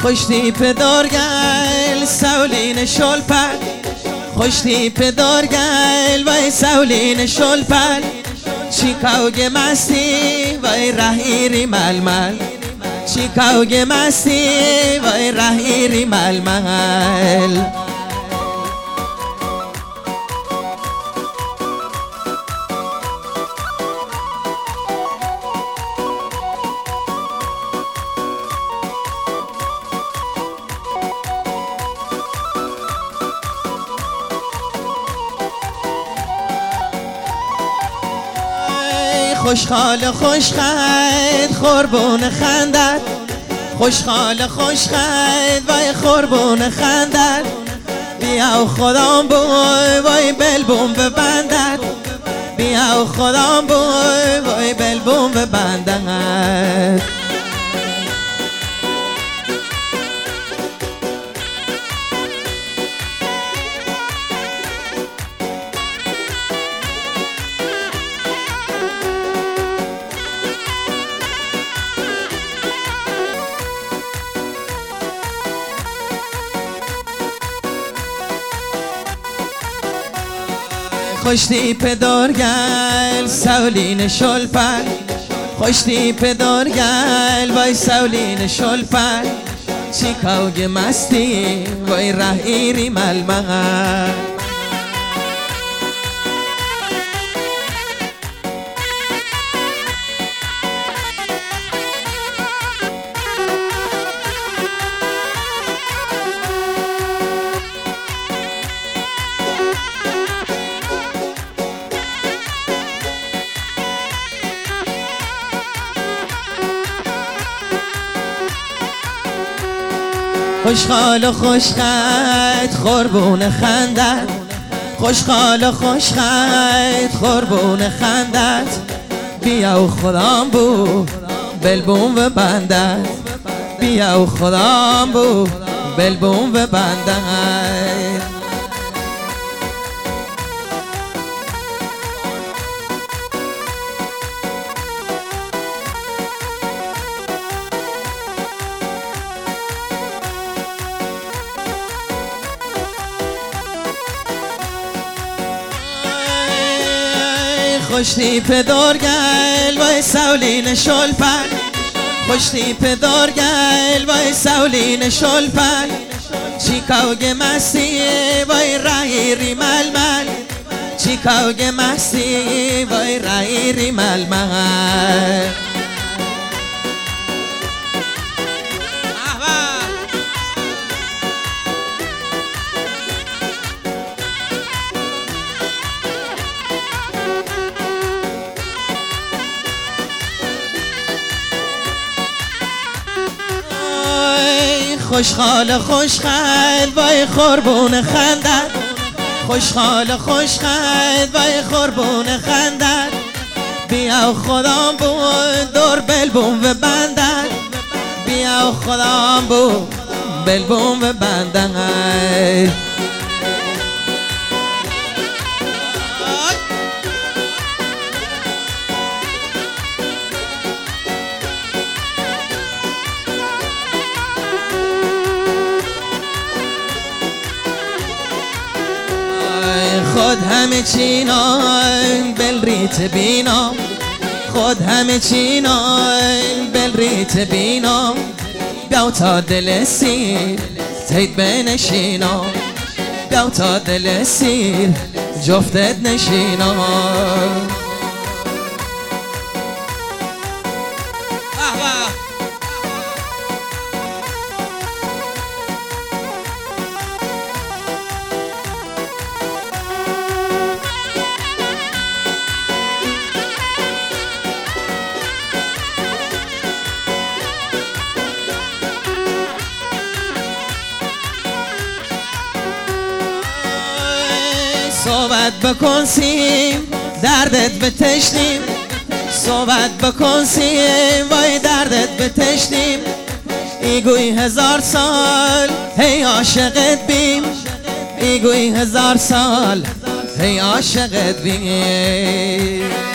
پدر گل سولین شلپل خوش پدر گل وای سولین شلپل چیکاوگ مستی وای رهیری ململ چیکاوگ مستی وای رهیری ململ خوشحال خوشخند قربون خندت خوشحال خوشخند وای قربون خندت بیا و خدام بوی وای بلبون ببندد بیا و خدام بوی وای بلبون ببندد خوش پدر گل سولین شلپل خوش پدر گل وای سولین شلپل چیکاوگ مستی وای رهیری ململ خوشحال و خوشخند قربون خندت خوشحال و خوشخند قربون خندت بیا و خدام بو بلبون و بندت بیا و خدام بو بلبون و بندت خوش پدر گل وای سولین شلپل خوش پدر گل وای سولین شلپل چیکاوگ مستی وای رهیری ململ چیکاوگ مستی وای رهیری ململ خوشحال خوشخند وای قربون خندت خوشحال خوشخند وای قربون خندت بیا و خدام بود دور بلبون و بندت بیا و خدام بود بلبون و بندت خود همه چینان بل ریت بینام خود همه چینان بل ریت بینام بیا تا دل سیر تید بنشینام بیا تا دل سیر جفتت نشینام صحبت بکن سیم دردت بتشنیم صحبت بکن سیم وای دردت بتشنیم ایگوی 1000 سال هی عاشقت بیم ایگوی 1000 سال هی عاشقت بیم